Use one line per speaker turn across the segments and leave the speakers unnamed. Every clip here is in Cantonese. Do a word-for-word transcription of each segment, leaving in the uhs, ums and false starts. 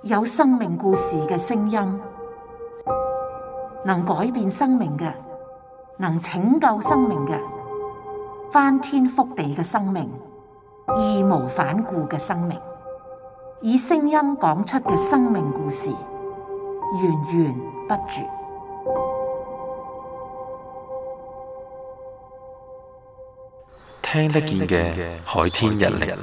有生命故事嘅聲音，能改變生命嘅，能拯救生命嘅，翻天覆地嘅生命，義無反顧嘅生命，以聲音講出嘅生命故事，源源不絕。
聽得見嘅海天日曆，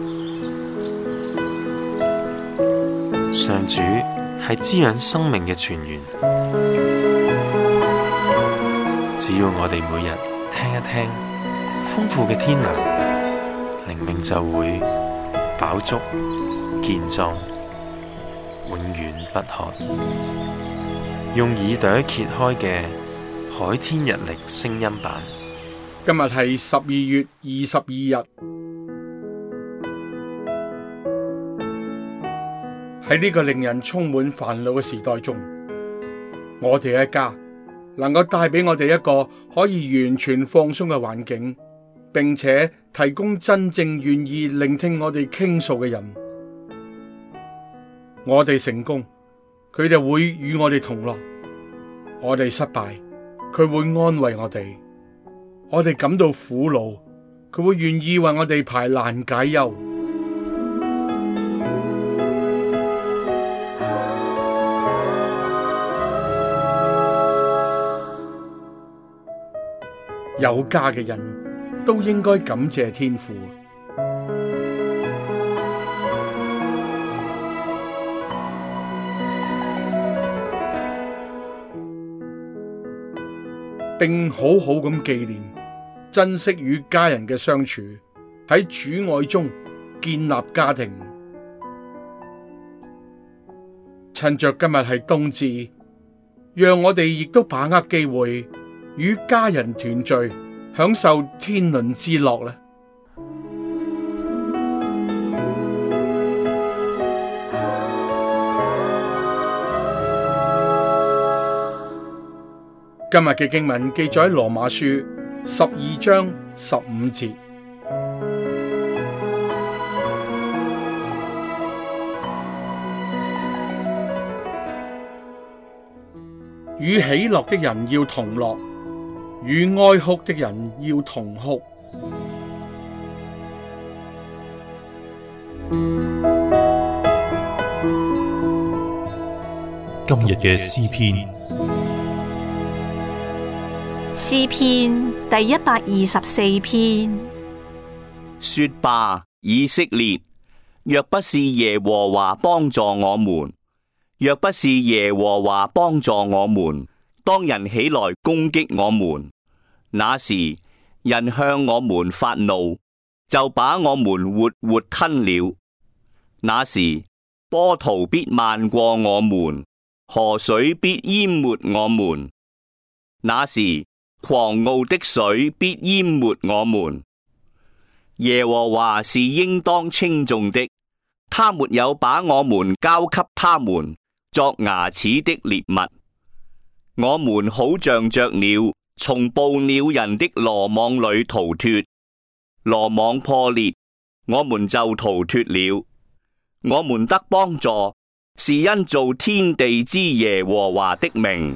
上主係滋養生命嘅泉源。只要我哋每日聽一聽，豐富嘅天糧，靈命就會飽足健壯，永遠不渴。用耳朵揭開嘅海天日曆聲音版。
今日係十二月二十二日。喺呢個令人充滿煩惱嘅時代中，我哋一家能夠帶俾我哋一個可以完全放鬆嘅環境，並且提供真正願意聆聽我哋傾訴嘅人。我哋成功，佢哋會與我哋同樂；我哋失敗，佢會安慰我哋。我哋感到苦惱，佢會願意為我哋排難解憂。有家嘅人都應該感謝天父，並好好咁紀念珍惜與家人嘅相處，喺主愛中建立家庭。趁着今日係冬至，讓我哋亦都把握機會與家人團聚，享受天倫之樂啦。今日嘅經文記載喺羅馬書十二章十五節，與喜樂的人要同樂，與哀哭的人要同哭。
今日嘅詩篇。
詩篇第一百二十四篇。
說吧，以色列，若不是耶和華幫助我們，若不是耶和華幫助我們，當人起來攻擊我們，那時人向我們發怒，就把我們活活吞了。那時波濤必漫過我們，河水必淹沒我們。那時狂傲的水必淹沒我們。耶和華是應當稱頌的，他沒有把我們交給他們作牙齒的獵物。我們好像雀鳥，從捕鳥人的羅網裏逃脫，羅網破裂，我們就逃脫了。我們得幫助，是因造天地之耶和華的名。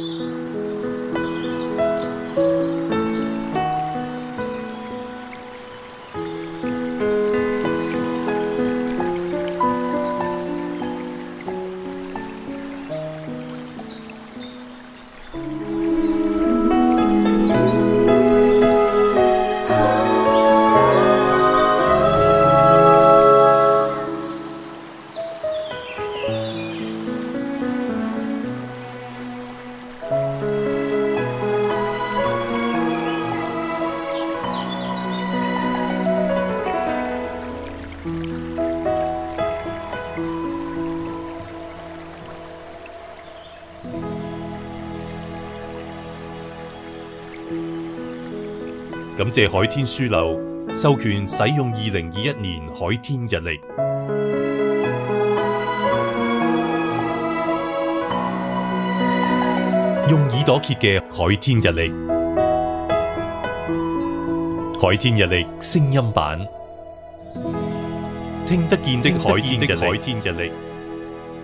感謝海天書樓授權使用二零二一年海天日曆，用耳朵揭嘅海天日曆，海天日曆聲音版，聽得見的海天日曆。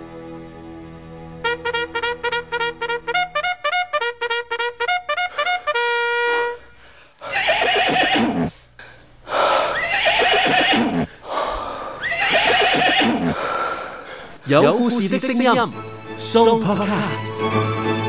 有故事的聲音 Sooo Podcast。